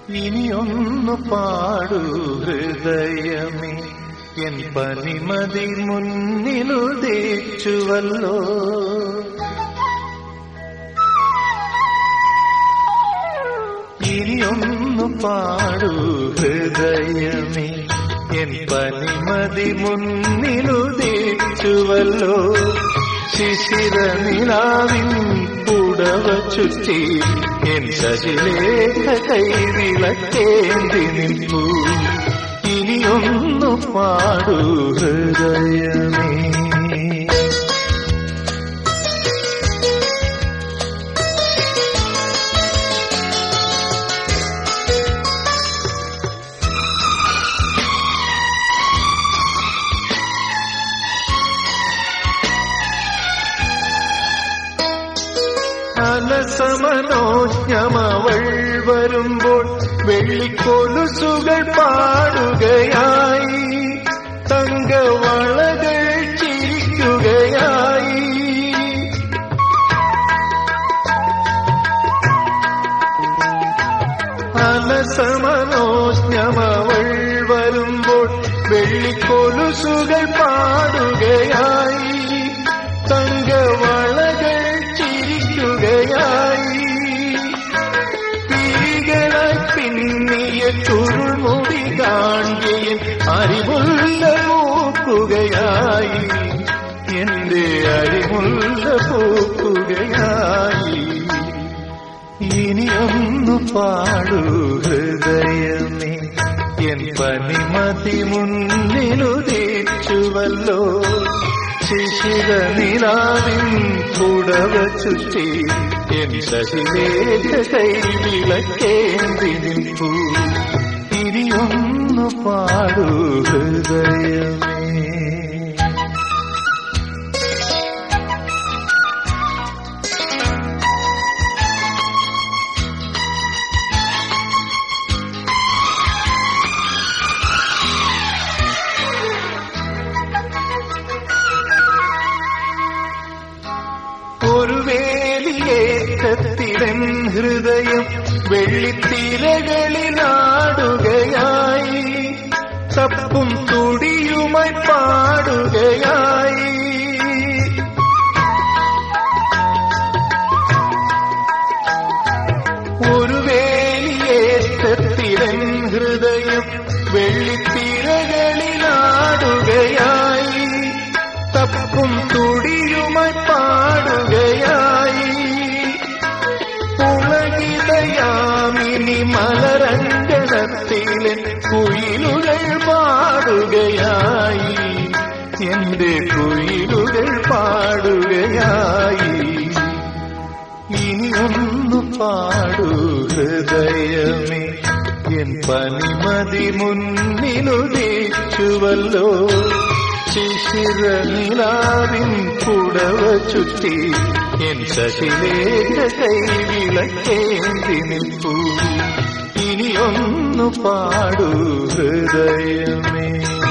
ഇനിയൊന്നു പാടൂ ഹൃദയമേ, എൻ പനിമതി മുന്നിലുദിച്ചുവല്ലോ. ഇനിയൊന്നു പാടൂ ഹൃദയമേ, എൻ പനിമതി മുന്നിലുദിച്ചുവല്ലോ. ശിശിര നിലാവിൻ പുടവ ചുറ്റി എൻ ശശിലേഖ കൈവിളക്കേന്തി നിൽപ്പൂ. ഇനിയൊന്നു പാടൂ ഹൃദയമേ. അലസമനോജ്ഞമവൾ വരുമ്പോൾ വെള്ളിക്കൊലുസുകൾ പാടുകയായി, തങ്കവളകൾ ചിരിക്കുകയായി. അലസമനോജ്ഞമവൾ വരുമ്പോൾ വെള്ളിക്കൊലുസുകൾ പാടുകയായി, തങ്കവളകൾ ചിരിക്കുകയായി. പിരികളായി പിന്നിയ ചുരുൾമുടി കാണ്ടിയൻ അരിമുല്ല പൂക്കുകയായി, എന്റെ അരിമുല്ല പൂക്കുകയായി. ഇനിയൊന്നു പാടൂ ഹൃദയമേ, എൻ പനിമതി മുന്നിലുദിച്ചുവല്ലോ. ശിശിര നിലാവിൻ പുടവ ചുറ്റി എൻ ശശിലേഖ കൈവിളക്കേന്തി നിൽപ്പൂ. ഇനിയൊന്നു പാടൂ ഹൃദയമേ. ഒരു വേലിയേറ്റത്തിലൻ ഹൃദയം വെള്ളിത്തിരകളിലാടുകയായി, തപ്പും തുടിയുമായി പാടുകയായി. ഒരു വേലിയേറ്റത്തിലൻ ഹൃദയം വെള്ളിത്തിരകളിലാടുകയായി, തപ്പും തുടിയുമായി പാടുകയായി. പുളകിതയാമിനി മലരഞ്ജനത്തിലെ കുയിലുകൾ പാടുകയായി, എന്റെ കുയിലുകൾ പാടുകയായി. ഇനിയൊന്നു പാടൂ ഹൃദയമേ, എൻ പനിമതി മുന്നിലുദിച്ചുവല്ലോ. ശിശിര നിലാവിൻ പുടവ ചുറ്റി എൻ ശശിലേഖ കൈവിളക്കേന്തി നിൽപ്പൂ. ഇനിയൊന്നു പാടൂ ഹൃദയമേ.